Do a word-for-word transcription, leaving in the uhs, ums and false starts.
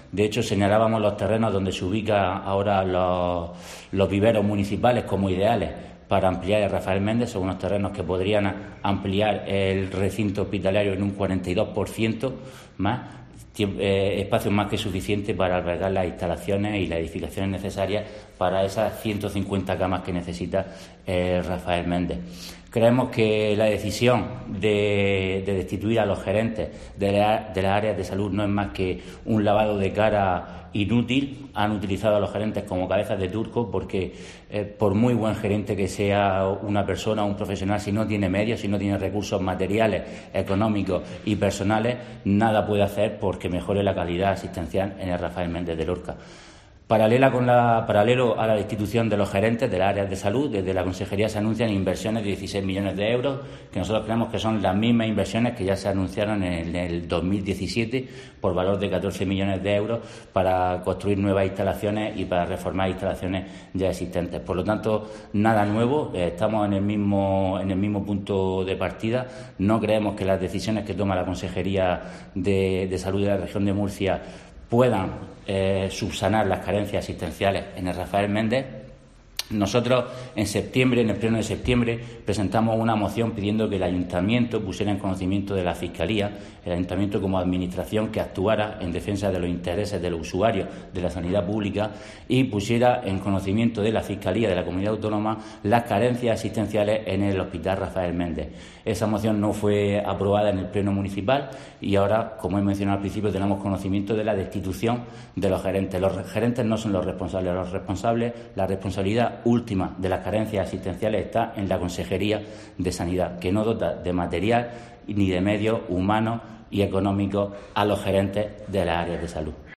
De hecho, señalábamos los terrenos donde se ubican ahora los, los viveros municipales como ideales para ampliar el Rafael Méndez. Son unos terrenos que podrían ampliar el recinto hospitalario en un cuarenta y dos por ciento más. Eh, espacio más que suficiente para albergar las instalaciones y las edificaciones necesarias para esas ciento cincuenta camas que necesita eh, Rafael Méndez. Creemos que la decisión de, de destituir a los gerentes de, la, de las áreas de salud no es más que un lavado de cara inútil. Han utilizado a los gerentes como cabezas de turco porque eh, por muy buen gerente que sea una persona o un profesional, si no tiene medios, si no tiene recursos materiales, económicos y personales, nada puede hacer porque mejore la calidad asistencial en el Rafael Méndez de Lorca. Paralela con la, paralelo a la destitución de los gerentes de las áreas de salud, desde la Consejería se anuncian inversiones de dieciséis millones de euros, que nosotros creemos que son las mismas inversiones que ya se anunciaron en el dos mil diecisiete por valor de catorce millones de euros para construir nuevas instalaciones y para reformar instalaciones ya existentes. Por lo tanto, nada nuevo, estamos en el mismo, en el mismo punto de partida. No creemos que las decisiones que toma la Consejería de, de Salud de la región de Murcia puedan eh, subsanar las carencias asistenciales en el Rafael Méndez. Nosotros en septiembre, en el pleno de septiembre, presentamos una moción pidiendo que el Ayuntamiento pusiera en conocimiento de la Fiscalía, el Ayuntamiento como administración que actuara en defensa de los intereses de los usuarios de la sanidad pública y pusiera en conocimiento de la Fiscalía de la Comunidad Autónoma las carencias asistenciales en el Hospital Rafael Méndez. Esa moción no fue aprobada en el pleno municipal y ahora, como he mencionado al principio, tenemos conocimiento de la destitución de los gerentes. Los gerentes no son los responsables, los responsables, la responsabilidad última de las carencias asistenciales está en la Consejería de Sanidad, que no dota de material ni de medios humanos y económicos a los gerentes de las áreas de salud.